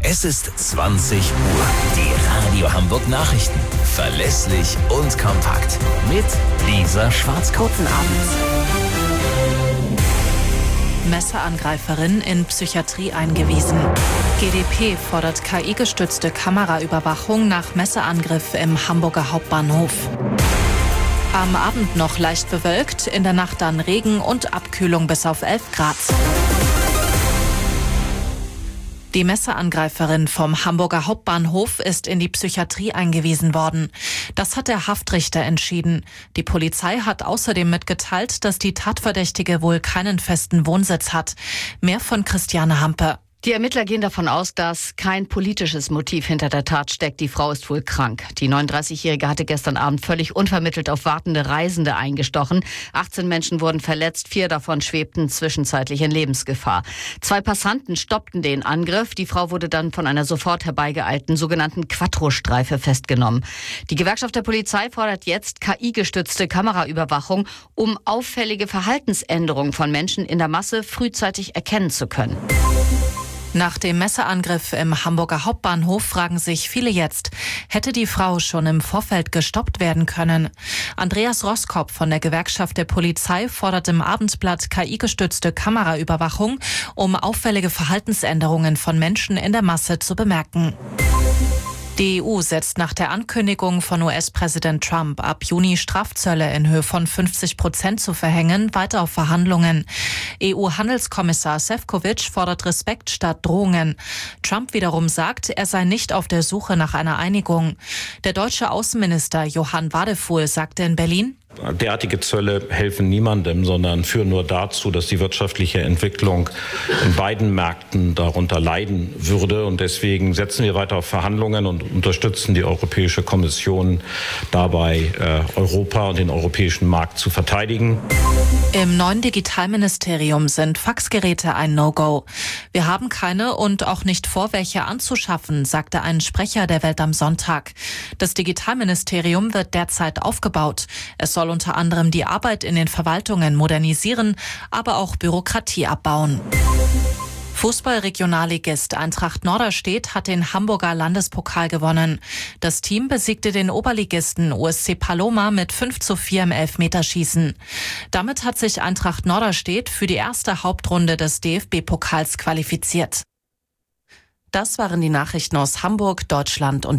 Es ist 20 Uhr. Die Radio Hamburg Nachrichten. Verlässlich und kompakt. Mit Lisa Schwarzkopf. Guten Abend. Messerangreiferin in Psychiatrie eingewiesen. GdP fordert KI-gestützte Kameraüberwachung nach Messerangriff im Hamburger Hauptbahnhof. Am Abend noch leicht bewölkt, in der Nacht dann Regen und Abkühlung bis auf 11 Grad. Die Messerangreiferin vom Hamburger Hauptbahnhof ist in die Psychiatrie eingewiesen worden. Das hat der Haftrichter entschieden. Die Polizei hat außerdem mitgeteilt, dass die Tatverdächtige wohl keinen festen Wohnsitz hat. Mehr von Christiane Hampe. Die Ermittler gehen davon aus, dass kein politisches Motiv hinter der Tat steckt. Die Frau ist wohl krank. Die 39-Jährige hatte gestern Abend völlig unvermittelt auf wartende Reisende eingestochen. 18 Menschen wurden verletzt, 4 davon schwebten zwischenzeitlich in Lebensgefahr. 2 Passanten stoppten den Angriff. Die Frau wurde dann von einer sofort herbeigeeilten sogenannten Quattro-Streife festgenommen. Die Gewerkschaft der Polizei fordert jetzt KI-gestützte Kameraüberwachung, um auffällige Verhaltensänderungen von Menschen in der Masse frühzeitig erkennen zu können. Nach dem Messerangriff im Hamburger Hauptbahnhof fragen sich viele jetzt, hätte die Frau schon im Vorfeld gestoppt werden können? Andreas Roskopf von der Gewerkschaft der Polizei fordert im Abendblatt KI-gestützte Kameraüberwachung, um auffällige Verhaltensänderungen von Menschen in der Masse zu bemerken. Die EU setzt nach der Ankündigung von US-Präsident Trump, ab Juni Strafzölle in Höhe von 50% zu verhängen, weiter auf Verhandlungen. EU-Handelskommissar Šefčovič fordert Respekt statt Drohungen. Trump wiederum sagt, er sei nicht auf der Suche nach einer Einigung. Der deutsche Außenminister Johann Wadefuhl sagte in Berlin: Derartige Zölle helfen niemandem, sondern führen nur dazu, dass die wirtschaftliche Entwicklung in beiden Märkten darunter leiden würde. Und deswegen setzen wir weiter auf Verhandlungen und unterstützen die Europäische Kommission dabei, Europa und den europäischen Markt zu verteidigen. Im neuen Digitalministerium sind Faxgeräte ein No-Go. Wir haben keine und auch nicht vor, welche anzuschaffen, sagte ein Sprecher der Welt am Sonntag. Das Digitalministerium wird derzeit aufgebaut. Es soll unter anderem die Arbeit in den Verwaltungen modernisieren, aber auch Bürokratie abbauen. Fußball-Regionalligist Eintracht Norderstedt hat den Hamburger Landespokal gewonnen. Das Team besiegte den Oberligisten USC Paloma mit 5:4 im Elfmeterschießen. Damit hat sich Eintracht Norderstedt für die erste Hauptrunde des DFB-Pokals qualifiziert. Das waren die Nachrichten aus Hamburg, Deutschland und